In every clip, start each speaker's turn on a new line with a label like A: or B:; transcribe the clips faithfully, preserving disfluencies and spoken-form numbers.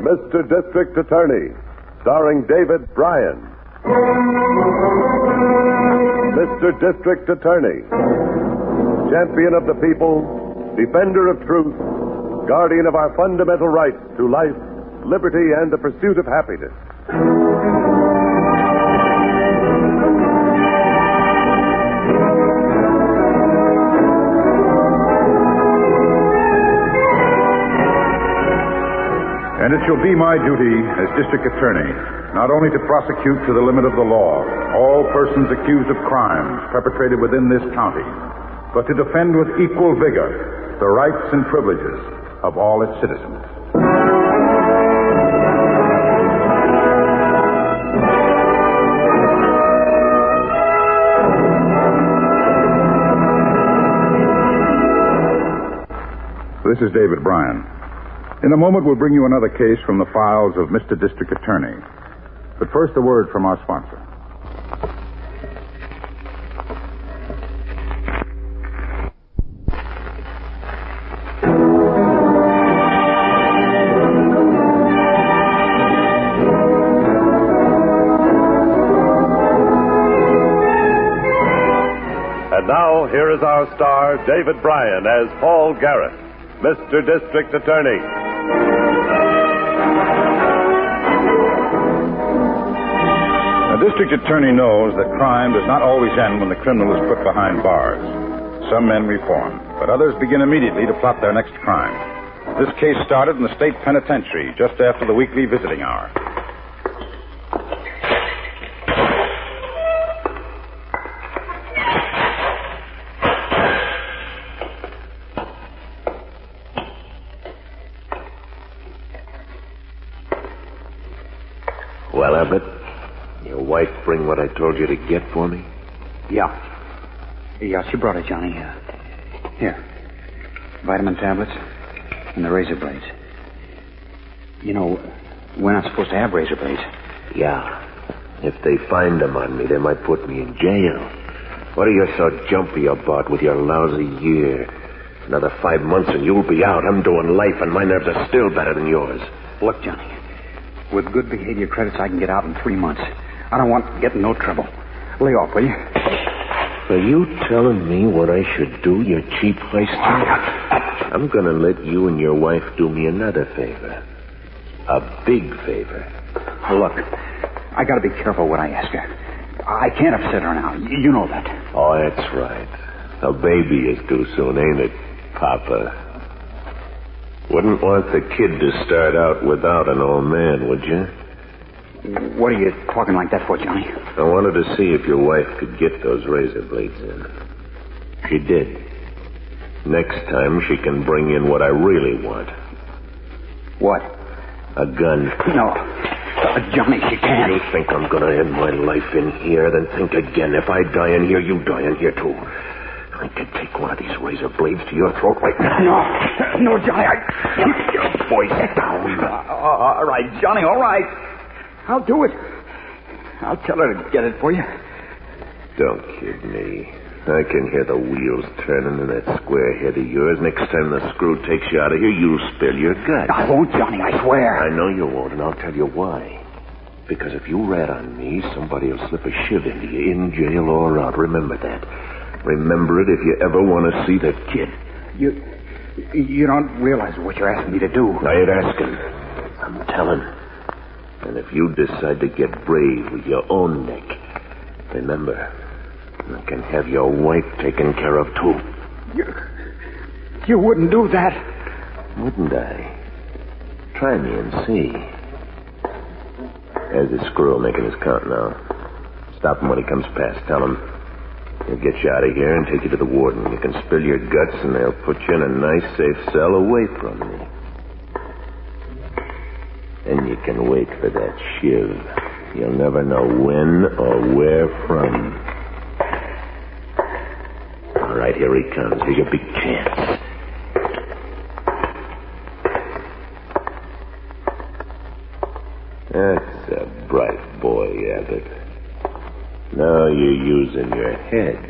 A: Mister District Attorney, starring David Bryan. Mister District Attorney, champion of the people, defender of truth, guardian of our fundamental rights to life, liberty, and the pursuit of happiness.
B: And it shall be my duty as district attorney not only to prosecute to the limit of the law all persons accused of crimes perpetrated within this county, but to defend with equal vigor the rights and privileges of all its citizens. This is David Bryan. In a moment, we'll bring you another case from the files of Mister District Attorney. But first, a word from our sponsor.
A: And now, here is our star, David Bryan, as Paul Garrett, Mister District Attorney.
B: A district attorney knows that crime does not always end when the criminal is put behind bars. Some men reform, but others begin immediately to plot their next crime. This case started in the state penitentiary just after the weekly visiting hour.
C: Well, Abbott, your wife bring what I told you to get for me?
D: Yeah. Yeah, she brought it, Johnny. Uh, here. Vitamin tablets and the razor blades. You know, we're not supposed to have razor blades.
C: Yeah. If they find them on me, they might put me in jail. What are you so jumpy about with your lousy year? Another five months and you'll be out. I'm doing life and my nerves are still better than yours.
D: Look, Johnny. With good behavior credits, I can get out in three months. I don't want to get in no trouble. Lay off, will you?
C: Are you telling me what I should do, you cheap heister? I'm going to let you and your wife do me another favor. A big favor.
D: Look, I got to be careful what I ask her. I can't upset her now. You know that.
C: Oh, that's right. A baby is due soon, ain't it, Papa? Wouldn't want the kid to start out without an old man, would you?
D: What are you talking like that for, Johnny?
C: I wanted to see if your wife could get those razor blades in. She did. Next time, she can bring in what I really want.
D: What?
C: A gun.
D: No. Uh, Johnny, she can't.
C: You think I'm going to end my life in here? Then think again. If I die in here, you die in here, too. I could take one of these razor blades to your throat right now.
D: No. No, Johnny, I...
C: Keep your voice down.
D: Uh, all right, Johnny, all right. I'll do it. I'll tell her to get it for you.
C: Don't kid me. I can hear the wheels turning in that square head of yours. Next time the screw takes you out of here, you'll spill your guts.
D: I won't, Johnny, I swear.
C: I know you won't, and I'll tell you why. Because if you rat on me, somebody will slip a shiv into you, in jail or out. Remember that. Remember it if you ever want to see that kid.
D: You... You don't realize what you're asking me to do.
C: I ain't asking. I'm telling. And if you decide to get brave with your own neck, remember, I can have your wife taken care of, too.
D: You... You wouldn't do that.
C: Wouldn't I? Try me and see. There's the squirrel making his count now. Stop him when he comes past. Tell him he'll get you out of here and take you to the warden. You can spill your guts and they'll put you in a nice, safe cell away from me. Then you can wait for that shiv. You'll never know when or where from. All right, here he comes. Here's your big chance. That's a bright boy, Abbott. Now you're using your head.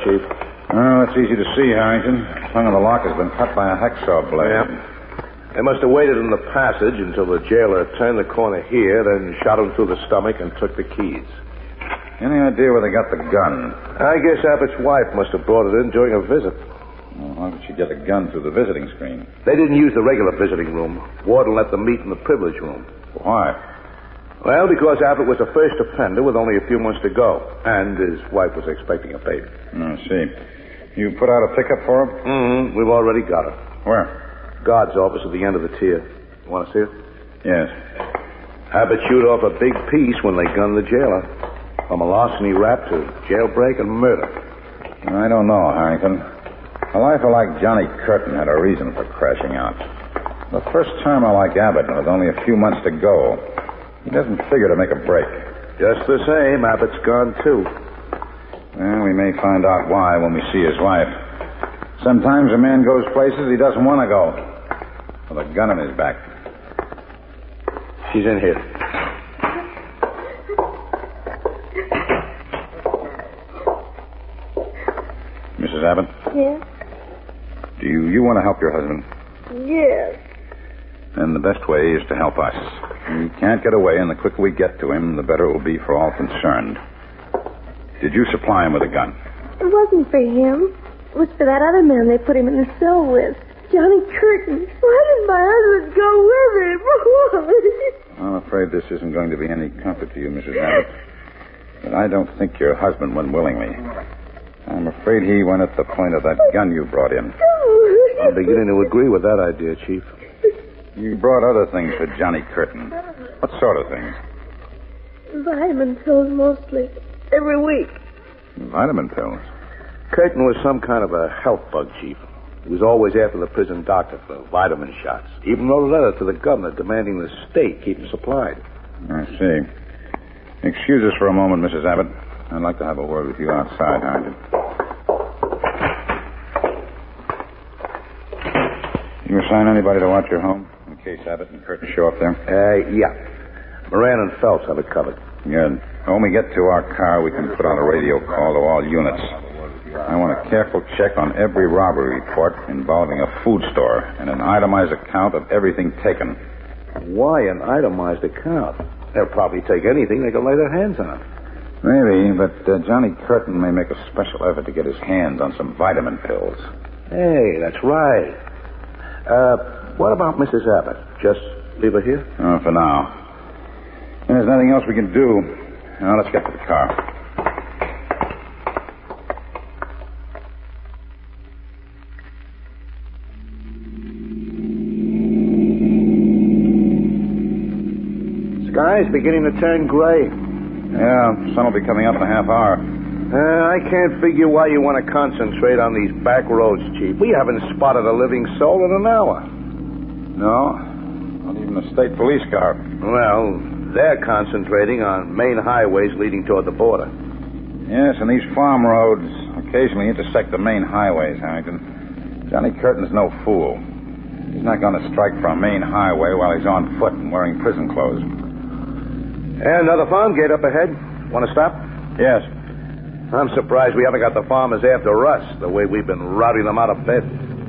A: Chief.
B: Oh, it's easy to see, Harrington. The tongue of the lock has been cut by a hacksaw blade.
C: Yeah. They must have waited in the passage until the jailer turned the corner here, then shot him through the stomach and took the keys.
B: Any idea where they got the gun?
C: I guess Abbott's wife must have brought it in during a visit.
B: Well, how did she get a gun through the visiting screen?
C: They didn't use the regular visiting room. Warden let them meet in the privilege room.
B: Why?
C: Well, because Abbott was a first offender with only a few months to go, and his wife was expecting a baby.
B: I see. You put out a ticket for him?
C: Mm-hmm. We've already got it.
B: Where?
C: Guard's office at the end of the tier. You want to see it?
B: Yes.
C: Abbott chewed off a big piece when they gunned the jailer. From a larceny rap to jailbreak and murder.
B: I don't know, Harrington. A lifer like Johnny Curtin had a reason for crashing out. The first termer like Abbott with only a few months to go, he doesn't figure to make a break.
C: Just the same, Abbott's gone too.
B: Well, we may find out why when we see his wife. Sometimes a man goes places he doesn't want to go, with a gun in his back.
C: She's in here.
B: Missus Abbott?
E: Yes?
B: Do you, you want to help your husband?
E: Yes.
B: Then the best way is to help us. He can't get away, and the quicker we get to him, the better it will be for all concerned. Did you supply him with a gun?
E: It wasn't for him. It was for that other man they put him in the cell with. Johnny Curtin. Why did my husband go with him?
B: I'm afraid this isn't going to be any comfort to you, Missus Abbott. But I don't think your husband went willingly. I'm afraid he went at the point of that gun you brought in.
C: I'm beginning to agree with that idea, Chief.
B: You brought other things for Johnny Curtin. What sort of things?
E: Vitamin pills mostly. Every week.
B: Vitamin pills.
C: Curtin was some kind of a health bug, Chief. He was always after the prison doctor for vitamin shots. Even wrote a letter to the governor demanding the state keep him supplied.
B: I see. Excuse us for a moment, Missus Abbott. I'd like to have a word with you outside, Harrington. You assign anybody to watch your home in case Abbott and Curtin show up there?
C: Uh, yeah. Moran and Phelps have it covered.
B: Good. When we get to our car, we can put out a radio call to all units. I want a careful check on every robbery report involving a food store and an itemized account of everything taken.
C: Why an itemized account? They'll probably take anything they can lay their hands on.
B: Maybe, but uh, Johnny Curtin may make a special effort to get his hands on some vitamin pills.
C: Hey, that's right. Uh, what about Missus Abbott? Just leave her here?
B: Oh, for now. There's nothing else we can do. Now, let's get to the car.
C: Sky's beginning to turn gray.
B: Yeah, sun will be coming up in a half hour.
C: Uh, I can't figure why you want to concentrate on these back roads, Chief. We haven't spotted a living soul in an hour.
B: No, not even a state police car.
C: Well, they're concentrating on main highways leading toward the border.
B: Yes, and these farm roads occasionally intersect the main highways, Harrington. Johnny Curtin's no fool. He's not going to strike for a main highway while he's on foot and wearing prison clothes.
C: And another farm gate up ahead. Want to stop?
B: Yes.
C: I'm surprised we haven't got the farmers after us, the way we've been routing them out of bed.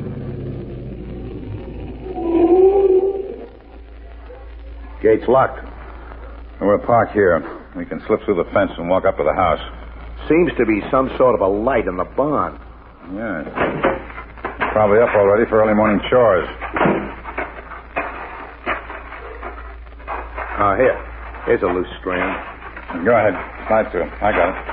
C: Gate's locked.
B: We'll park here. We can slip through the fence and walk up to the house.
C: Seems to be some sort of a light in the barn.
B: Yes. Probably up already for early morning chores.
C: Ah, here. Here's a loose strand.
B: Go ahead. Slide to it. I got it.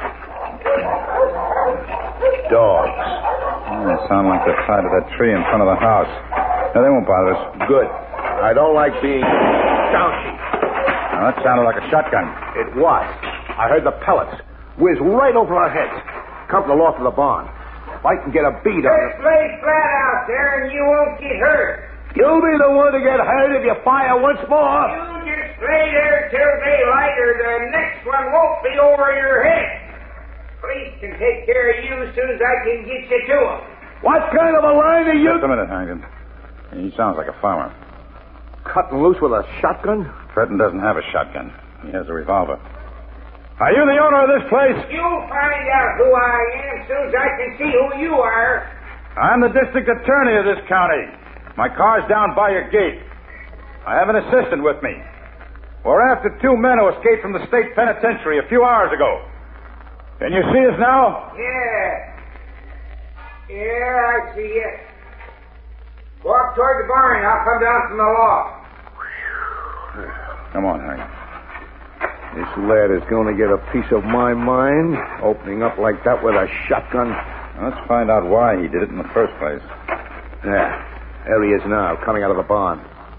C: Dogs.
B: Oh, they sound like they're tied to that tree in front of the house. No, they won't bother us.
C: Good. I don't like being gouchy.
B: Now, that sounded like a shotgun.
C: It was. I heard the pellets whiz right over our heads. Come to the loft of the barn. If I can get a beat on it.
F: Just lay flat out there and you won't get hurt.
C: You'll be the one to get hurt if you fire once more.
F: You just lay there till daylight or the next one won't be over your head. Police can take care of you as soon as I can get you to them.
C: What kind of a line are you...
B: Just a minute, Harrington. He sounds like a farmer.
C: Cutting loose with a shotgun?
B: Curtin doesn't have a shotgun. He has a revolver. Are you the owner of this place?
F: You'll find out who I am as soon as I can see who you are.
B: I'm the district attorney of this county. My car's down by your gate. I have an assistant with me. We're after two men who escaped from the state penitentiary a few hours ago. Can you see us now?
F: Yeah. Yeah, I see you. Go up toward the barn. I'll come down from the loft.
B: Come on, Hank.
G: This lad is going to get a piece of my mind, opening up like that with a shotgun.
B: Let's find out why he did it in the first place.
G: Yeah, there he is now, coming out of the barn.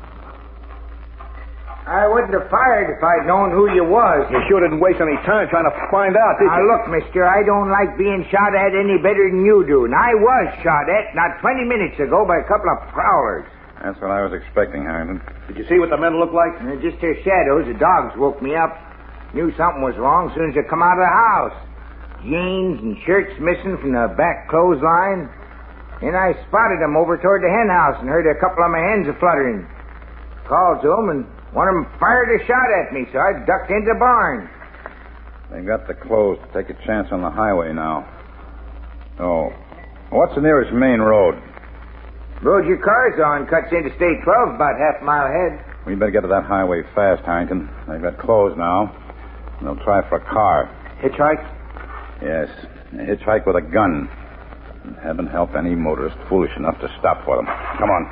F: I wouldn't have fired if I'd known who you was.
G: You sure didn't waste any time trying to find out, did
F: Now,
G: you?
F: look, mister, I don't like being shot at any better than you do. And I was shot at not twenty minutes ago by a couple of prowlers.
B: That's what I was expecting, Harrington.
G: Did you see what the men looked like?
F: And just their shadows. The dogs woke me up. Knew something was wrong as soon as I come out of the house. Jeans and shirts missing from the back clothesline. Then I spotted them over toward the hen house and heard a couple of my hens a fluttering. Called to them, and one of them fired a shot at me, so I ducked into the barn.
B: They got the clothes to take a chance on the highway now. Oh. What's the nearest main road?
F: Road your car's on cuts into State twelve about half a mile ahead.
B: We'd better get to that highway fast, Harrington. They've got clothes now. They'll try for a car.
G: Hitchhike?
B: Yes. A hitchhike with a gun. And heaven help any motorist foolish enough to stop for them. Come on.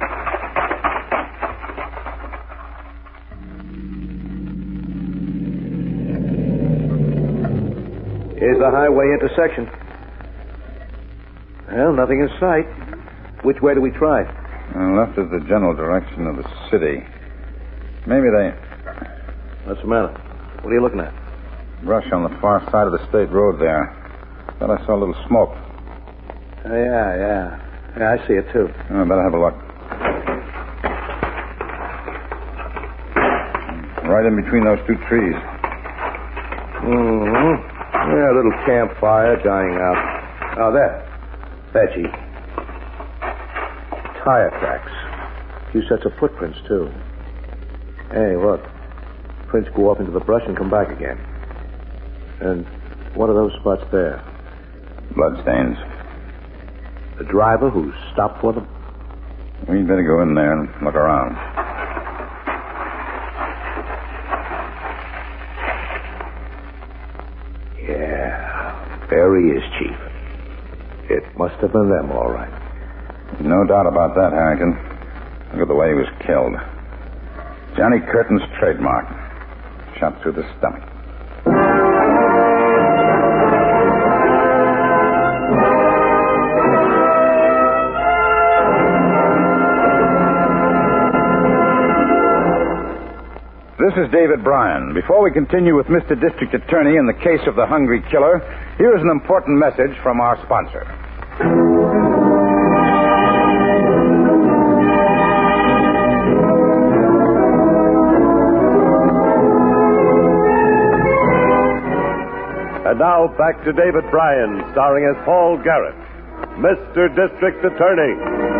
G: Here's the highway intersection. Well, nothing in sight. Which way do we try?
B: Uh, left is the general direction of the city. Maybe they...
G: What's the matter? What are you looking at?
B: Brush on the far side of the state road there. Thought I saw a little smoke.
G: Oh, yeah, yeah. Yeah, I see it, too.
B: Oh, I better have a look. Right in between those two trees.
G: Mm-hmm. Yeah, a little campfire dying out. Oh, there. There, Chief. Tire tracks. A few sets of footprints, too. Hey, look. Prints go off into the brush and come back again. And what are those spots there?
B: Bloodstains.
G: The driver who stopped for them?
B: We'd better go in there and look around.
G: Yeah. There he is, Chief. It must have been them, all right.
B: No doubt about that, Harrington. Look at the way he was killed. Johnny Curtin's trademark. Shot through the stomach. This is David Bryan. Before we continue with Mister District Attorney in the case of the Hungry Killer, here is an important message from our sponsor.
A: And now back to David Bryan, starring as Paul Garrett, Mister District Attorney.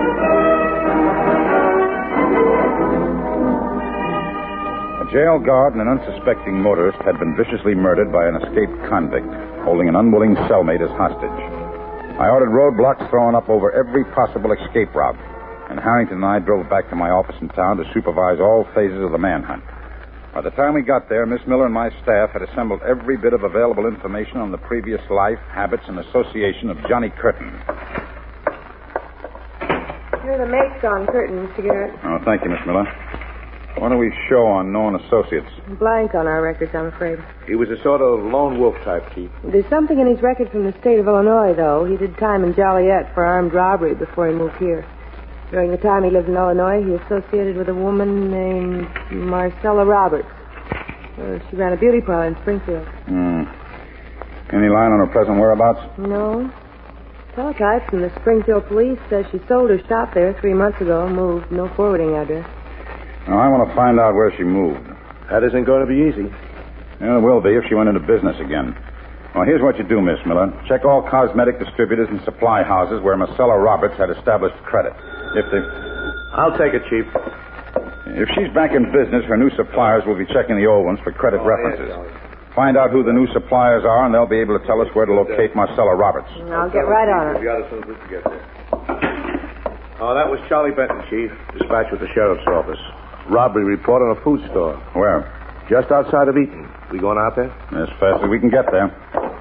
B: A jail guard and an unsuspecting motorist had been viciously murdered by an escaped convict, holding an unwilling cellmate as hostage. I ordered roadblocks thrown up over every possible escape route, and Harrington and I drove back to my office in town to supervise all phases of the manhunt. By the time we got there, Miss Miller and my staff had assembled every bit of available information on the previous life, habits, and association of Johnny Curtin.
E: Here are the makes on Curtin, Mister Garrett.
B: Oh, thank you, Miss Miller. What do we show on known associates?
E: Blank on our records, I'm afraid.
G: He was a sort of lone wolf type, Chief.
E: There's something in his record from the state of Illinois, though. He did time in Joliet for armed robbery before he moved here. During the time he lived in Illinois, he associated with a woman named Marcella Roberts. Uh, she ran a beauty parlor in Springfield.
B: Hmm. Any line on her present whereabouts?
E: No. Teletype from the Springfield police says she sold her shop there three months ago and moved. No forwarding address.
B: Now, I want to find out where she moved.
G: That isn't going to be easy.
B: Yeah, it will be if she went into business again. Well, here's what you do, Miss Miller. Check all cosmetic distributors and supply houses where Marcella Roberts had established credit. If they...
G: I'll take it, Chief.
B: If she's back in business, her new suppliers will be checking the old ones for credit
G: Oh,
B: references.
G: yes,
B: Find out who the new suppliers are, and they'll be able to tell us where to locate Marcella Roberts.
E: I'll get right on it.
A: As soon as we can get there. Oh, that was Charlie Benton, Chief. Dispatch with the sheriff's office. Robbery report on a food store.
B: Where?
A: Just outside of Eaton. We going out there?
B: As fast as we can get there.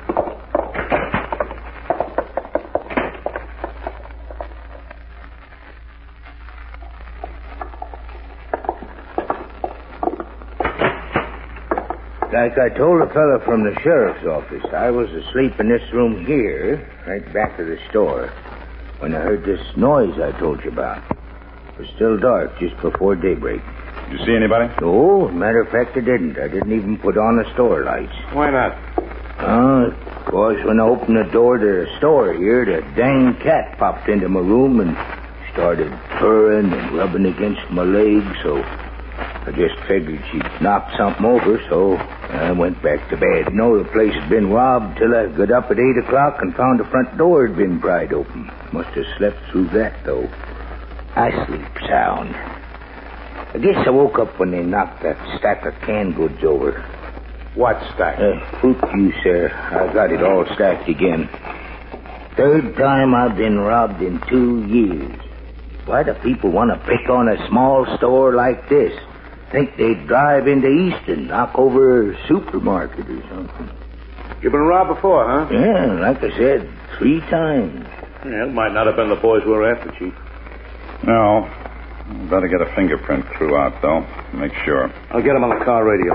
F: Like I told a fella from the sheriff's office, I was asleep in this room here, right back of the store, when I heard this noise I told you about. It was still dark, just before daybreak.
B: Did you see anybody?
F: No, matter of fact, I didn't. I didn't even put on the store lights.
C: Why not?
F: Oh, of course, when I opened the door to the store here, the dang cat popped into my room and started purring and rubbing against my leg, so I just figured she'd knocked something over, so I went back to bed. No, the place had been robbed till I got up at eight o'clock and found the front door had been pried open. Must have slept through that, though. I sleep sound. I guess I woke up when they knocked that stack of canned goods over.
C: What stack?
F: Uh, fruit juice, sir. I got it all stacked again. Third time I've been robbed in two years. Why do people want to pick on a small store like this? Think they'd drive into Easton, knock over a supermarket or something.
C: You've been robbed before, huh?
F: Yeah, like I said, three times.
A: Yeah, it might not have been the boys we were after, Chief.
B: No. Better get a fingerprint crew out, though. Make sure.
C: I'll get him on the car radio.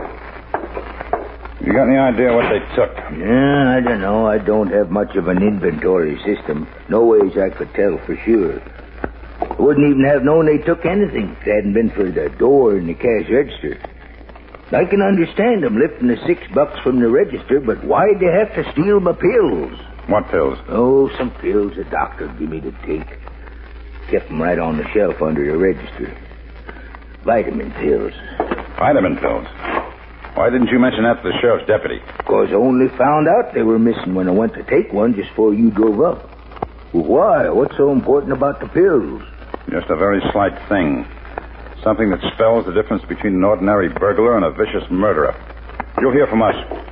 B: You got any idea what they took?
F: Yeah, I don't know. I don't have much of an inventory system. No ways I could tell for sure. I wouldn't even have known they took anything if it hadn't been for the door and the cash register. I can understand them lifting the six bucks from the register, but why'd they have to steal my pills?
B: What pills?
F: Oh, some pills the doctor gave me to take. Kept them right on the shelf under the register. Vitamin pills.
B: Vitamin pills? Why didn't you mention that to the sheriff's deputy?
F: Because I only found out they were missing when I went to take one just before you drove up. Well, why? What's so important about the pills?
B: Just a very slight thing. Something that spells the difference between an ordinary burglar and a vicious murderer. You'll hear from us.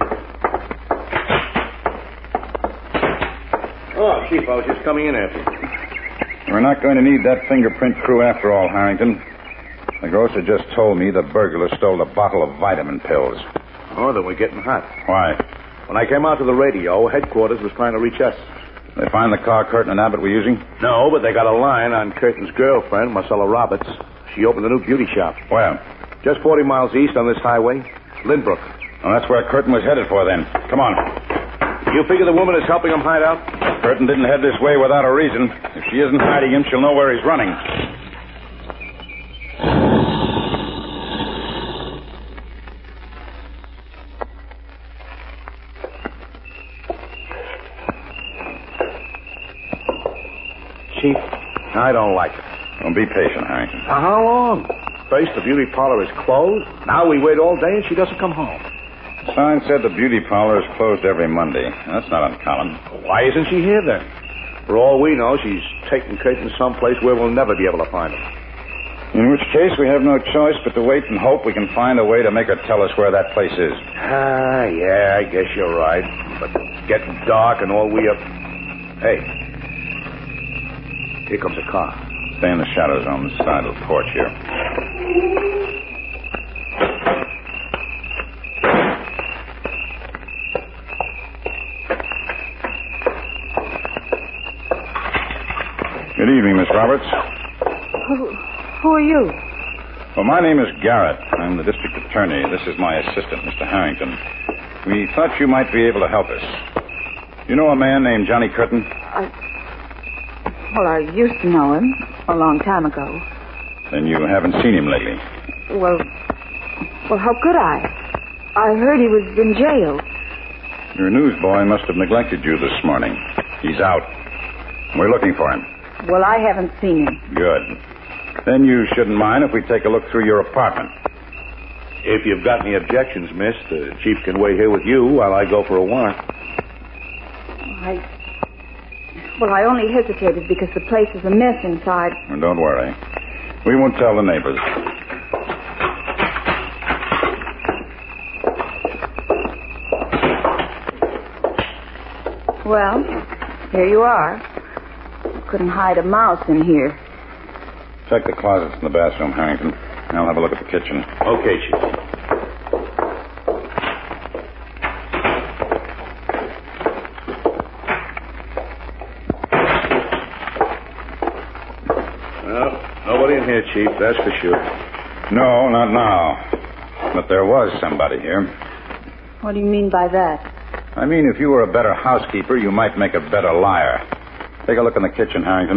A: Oh, Chief, I was just coming in after you.
B: We're not going to need that fingerprint crew after all, Harrington. The grocer just told me the burglar stole a bottle of vitamin pills.
A: Oh, then we're getting hot.
B: Why?
A: When I came out to the radio, headquarters was trying to reach us.
B: They find the car Curtin and Abbott were using?
A: No, but they got a line on Curtin's girlfriend, Marcella Roberts. She opened a new beauty shop.
B: Where?
A: Just forty miles east on this highway. Lynbrook.
B: Well, that's where Curtin was headed for then. Come on.
A: You figure the woman is helping him hide out?
B: Curtin didn't head this way without a reason. If she isn't hiding him, she'll know where he's running.
A: Chief, I don't like it.
B: Don't be patient, Harrington.
A: Now, how long? First, the beauty parlor is closed. Now we wait all day and she doesn't come home.
B: The sign said the beauty parlor is closed every Monday. That's not uncommon.
A: Why isn't she here then? For all we know, she's taking Curtin someplace where we'll never be able to find her.
B: In which case, we have no choice but to wait and hope we can find a way to make her tell us where that place is.
A: Ah, yeah, I guess you're right. But it's getting dark and all we have... Hey. Here comes a car.
B: Stay in the shadows on the side of the porch here. Good evening, Miss Roberts.
E: Who, who are you?
B: Well, my name is Garrett. I'm the district attorney. This is my assistant, Mister Harrington. We thought you might be able to help us. You know a man named Johnny Curtin?
H: I... Well, I used to know him a long time ago.
B: Then you haven't seen him lately?
H: Well, well, how could I? I heard he was in jail.
B: Your newsboy must have neglected you this morning. He's out. We're looking for him.
H: Well, I haven't seen him.
B: Good. Then you shouldn't mind if we take a look through your apartment.
A: If you've got any objections, miss, the chief can wait here with you while I go for a warrant.
H: I... Well, I only hesitated because the place is a mess inside.
B: Well, don't worry. We won't tell the neighbors.
H: Well, here you are. Couldn't hide a mouse in here.
B: Check the closets in the bathroom, Harrington. I'll have a look at the kitchen.
C: Okay, Chief. Nobody in here, Chief, that's for sure.
B: No, not now. But there was somebody here.
H: What do you mean by that?
B: I mean, if you were a better housekeeper, you might make a better liar. Take a look in the kitchen, Harrington.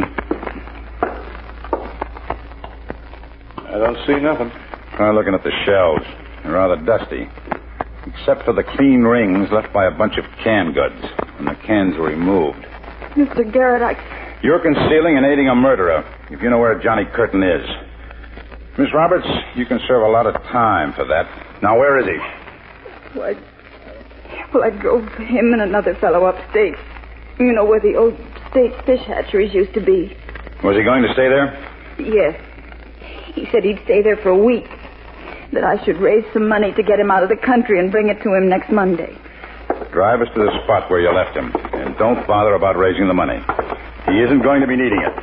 G: I don't see nothing.
B: Try looking at the shelves. They're rather dusty. Except for the clean rings left by a bunch of canned goods. And the cans were removed.
H: Mister Garrett, I...
B: You're concealing and aiding a murderer, if you know where Johnny Curtin is. Miss Roberts, you can serve a lot of time for that. Now, where is he?
H: Well, I... Well, I drove him and another fellow upstate. You know where the old state fish hatcheries used to be.
B: Was he going to stay there?
H: Yes. He said he'd stay there for a week. That I should raise some money to get him out of the country and bring it to him next Monday.
B: Drive us to the spot where you left him. And don't bother about raising the money. He isn't going to be needing it.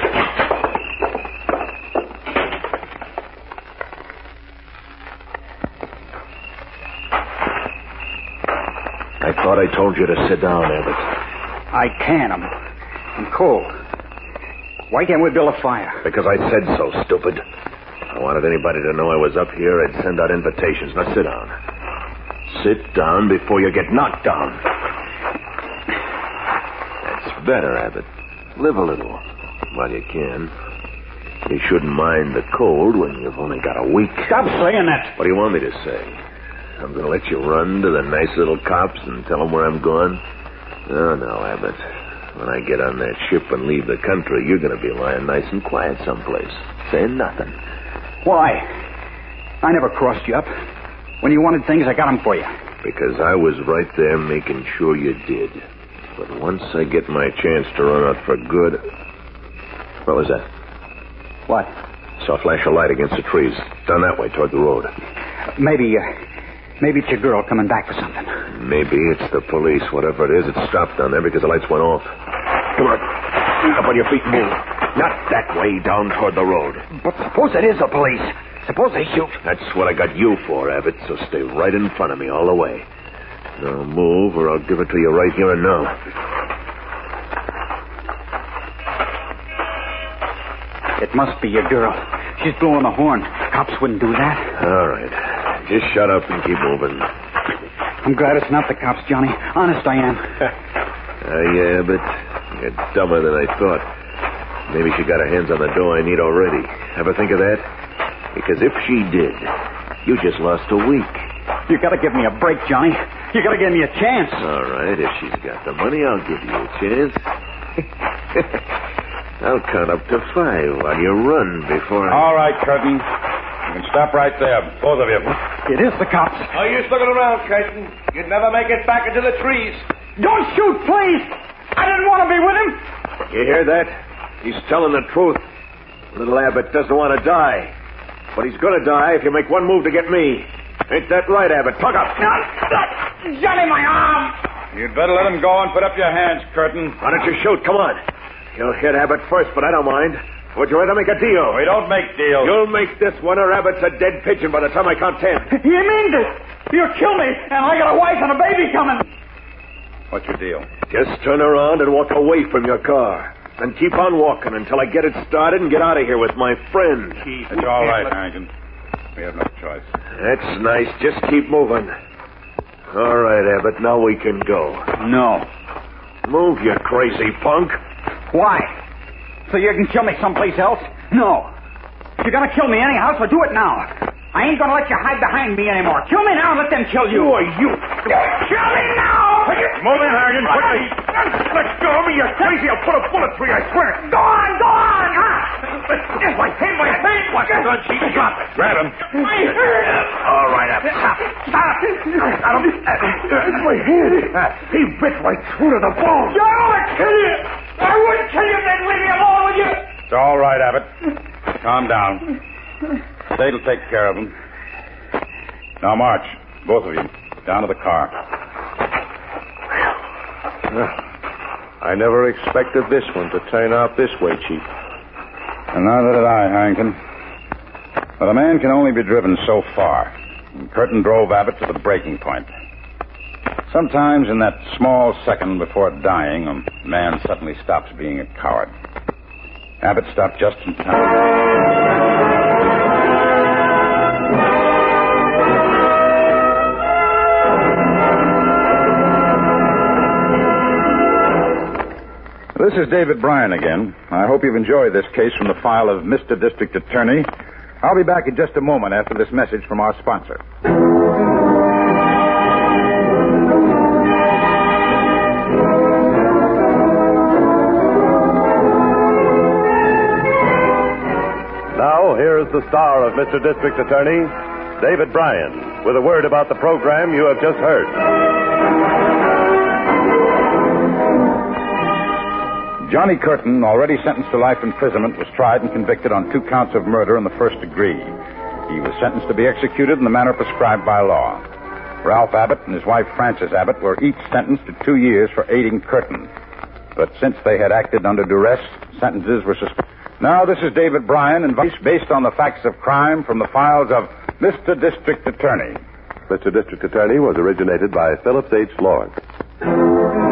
C: I thought I told you to sit down, Abbott.
D: I can. I'm, I'm cold. Why can't we build a fire?
C: Because I said so, stupid. I wanted anybody to know I was up here, I'd send out invitations. Now sit down. Sit down before you get knocked down. That's better, Abbott. Live a little while you can. You shouldn't mind the cold when you've only got a week.
D: Stop saying that.
C: What do you want me to say? I'm going to let you run to the nice little cops and tell them where I'm going? Oh, no, Abbott. When I get on that ship and leave the country, you're going to be lying nice and quiet someplace, saying nothing.
D: Why? I never crossed you up. When you wanted things, I got them for you.
C: Because I was right there making sure you did. But once I get my chance to run out for good... What was that?
D: What?
C: Saw a flash of light against the trees. Down that way, toward the road.
D: Maybe, uh, maybe it's your girl coming back for something.
C: Maybe it's the police. Whatever it is, it stopped down there because the lights went off. Come on. Up on your feet and move. Not that way, down toward the road.
D: But suppose it is the police. Suppose they shoot.
C: That's what I got you for, Abbott, so stay right in front of me all the way. Now move, or I'll give it to you right here and now.
D: It must be your girl. She's blowing the horn. Cops wouldn't do that.
C: All right. Just shut up and keep moving.
D: I'm glad it's not the cops, Johnny. Honest, I am.
C: uh, yeah, but you're dumber than I thought. Maybe she got her hands on the dough I need already. Ever think of that? Because if she did, you just lost a week.
D: You gotta give me a break, Johnny. You gotta give me a chance.
C: All right, if she's got the money, I'll give you a chance. I'll count up to five while you run before I...
B: All right, Curtin. You can stop right there, both of you.
D: It is the cops.
I: No use looking around, Curtin. You'd never make it back into the trees.
D: Don't shoot, please. I didn't want to be with him.
C: You hear that? He's telling the truth. Little Abbott doesn't want to die. But he's going to die if you make one move to get me. Ain't that right, Abbott? Talk up.
D: Johnny, my arm.
B: You'd better let him go and put up your hands, Curtin.
C: Why don't you shoot? Come on. You'll hit Abbott first, but I don't mind. Would you rather make a deal?
B: We don't make deals.
C: You'll make this one, or Abbott's a dead pigeon by the time I count ten.
D: You mean this? You'll kill me, and I got a wife and a baby coming.
B: What's your deal?
C: Just turn around and walk away from your car. And keep on walking until I get it started and get out of here with my friend.
B: That's all right, Harrington. We have no choice.
C: That's nice. Just keep moving. All right, Abbott. Now we can go.
D: No.
C: Move, you crazy punk.
D: Why? So you can kill me someplace else? No. If you're going to kill me anyhow, so do it now. I ain't going to let you hide behind me anymore. Kill me now and let them kill you.
C: Who are you?
D: Kill me now!
B: Move in, Harrington, quickly.
C: Let go of me, you're crazy. I'll put a bullet through you, I swear.
D: Go on, go on!
C: Huh? My hand, my hand. Watch the gun, Chief. Drop it.
B: Grab him.
D: I hurt him.
C: All right, Abbott. Stop.
D: Stop.
C: Got him. My hand. He bit right through to the bone.
D: I would kill you. I would kill you, then leave me alone with you.
B: It's all right, Abbott. Calm down. State'll take care of him. Now march, both of you, down to the car.
G: I never expected this one to turn out this way, Chief.
B: And neither did I, Harrington. But a man can only be driven so far. And Curtin drove Abbott to the breaking point. Sometimes in that small second before dying, a man suddenly stops being a coward. Abbott stopped just in time. This is David Bryan again. I hope you've enjoyed this case from the file of Mister District Attorney. I'll be back in just a moment after this message from our sponsor.
A: Now, here's the star of Mister District Attorney, David Bryan, with a word about the program you have just heard.
B: Johnny Curtin, already sentenced to life imprisonment, was tried and convicted on two counts of murder in the first degree. He was sentenced to be executed in the manner prescribed by law. Ralph Abbott and his wife Frances Abbott were each sentenced to two years for aiding Curtin. But since they had acted under duress, sentences were suspended. Now, this is David Bryan, and based on the facts of crime from the files of Mister District Attorney.
A: Mister District Attorney was originated by Phillips H. Lawrence.